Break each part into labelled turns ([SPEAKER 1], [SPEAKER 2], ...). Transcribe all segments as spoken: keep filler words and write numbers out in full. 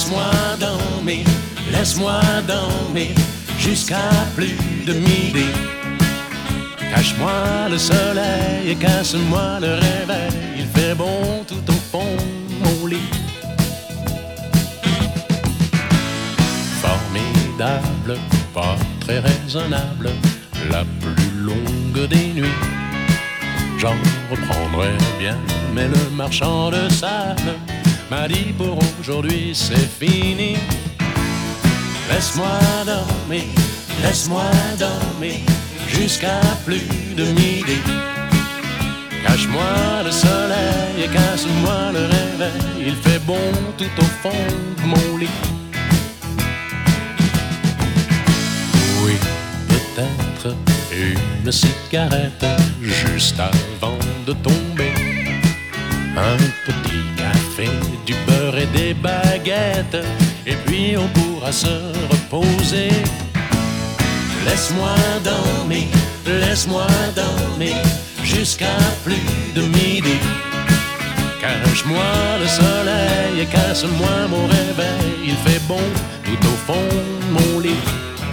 [SPEAKER 1] Laisse-moi dormir, laisse-moi dormir jusqu'à plus de midi. Cache-moi le soleil et casse-moi le réveil. Il fait bon tout au fond de mon lit. Formidable, pas très raisonnable, la plus longue des nuits. J'en reprendrai bien, mais le marchand de sable m'a dit pour aujourd'hui c'est fini. Laisse-moi dormir, laisse-moi dormir jusqu'à plus de midi. Cache-moi le soleil et casse-moi le réveil. Il fait bon tout au fond de mon lit. Oui, peut-être une cigarette juste avant de tomber. Un petit café, du beurre et des baguettes, et puis on pourra se reposer. Laisse-moi dormir, laisse-moi dormir jusqu'à plus de midi. Cache-moi le soleil et casse-moi mon réveil. Il fait bon tout au fond de mon lit.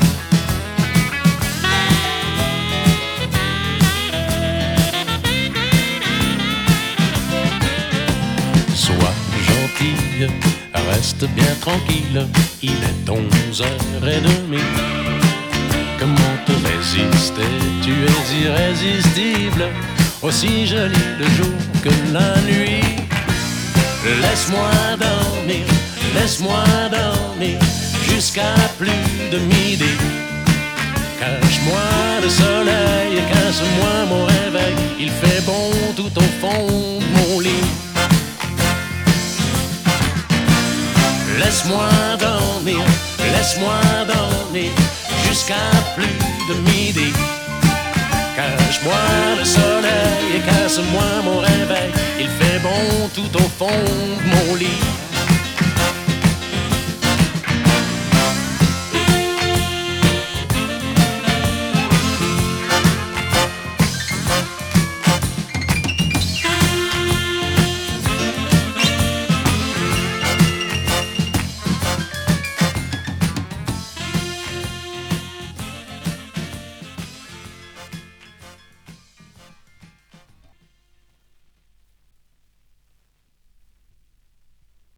[SPEAKER 1] Sois gentille, reste bien tranquille, il est onze heures trente. Comment te résister, tu es irrésistible, aussi joli le jour que la nuit. Laisse-moi dormir, laisse-moi dormir jusqu'à plus de midi. Cache-moi le soleil et casse-moi mon réveil. Il fait bon tout au fond de mon lit. Laisse-moi dormir, laisse-moi dormir jusqu'à plus de midi. Cache-moi le soleil et casse-moi mon réveil. Il fait bon tout au fond de mon lit.